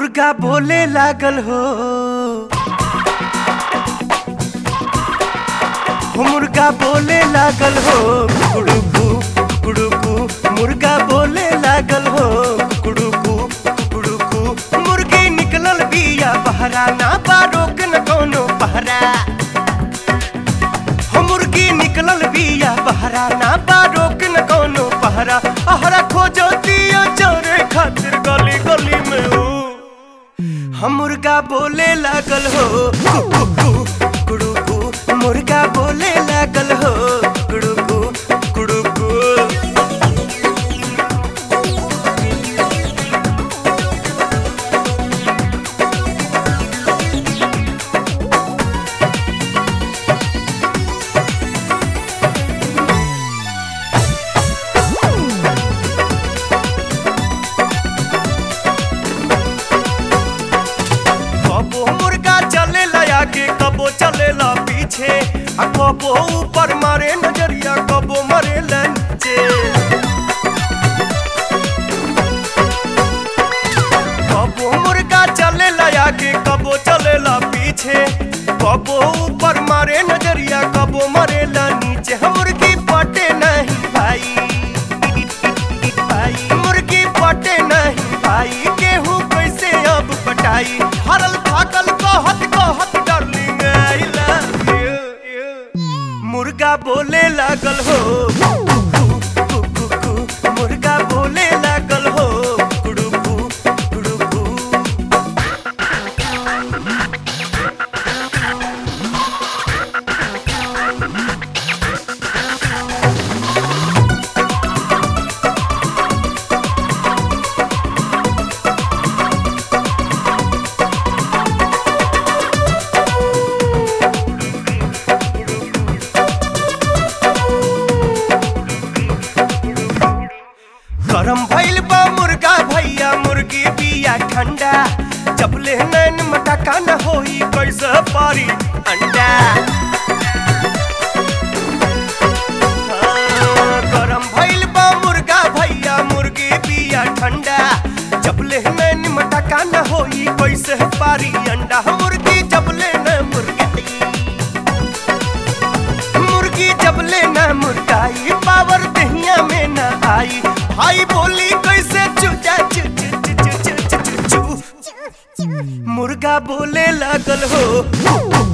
मुर्गा बोले लागल हो मुर्गा बोले लागल हो कुड़ुकू कुड़ुकू मुर्गा बोले लागल हो कुड़ुकू कुड़ुकू मुर्गी निकलल बिया बहरा ना बा रोक न कोनो पहरा हो मुर्गी निकलल बिया बहरा ना बा रोक न कोनो पहरा अहरा खोजो दियो चोरे खातिर गली गली में हो हम मुर्गा बोले लागल हो कुकू कुड़ुकू मुर्गा बोले लागल हो कुड़ुकू कुड़ुकू कबो चलेला पीछे आ कबो ऊपर मारे नजरिया कबो मरे नीचे कबो मुर्गा चलेला आगे कबो चलेला पीछे कबो ऊपर मारे नजरिया कबो मरे नीचे हम मुर्गी पटे नहीं भाई मुर्गी पटे नहीं भाई गेहूं कैसे अब पटाई हरल थाकल कहत कहत मुर्गा बोले लागल हो मुर्गा बोले लागल हो कुड़ुकू कुड़ुकू गरम भइल बा मुर्गा भैया मुर्गी बिया ठंडा जब ले नैन मटका न होई कैसे पारी अंडा गरम भइल बा मुर्गा भैया मुर्गी बिया ठंडा जब ले नैन मटका न होई कैसे पारी अंडा मुर्गी जब ले न मुर्गी जब ले न मुर्गाई पावर दहिया में न आई भाई बोली कैसे चुचा चु चु चु चु चु चु चु मुर्गा बोले लागल हो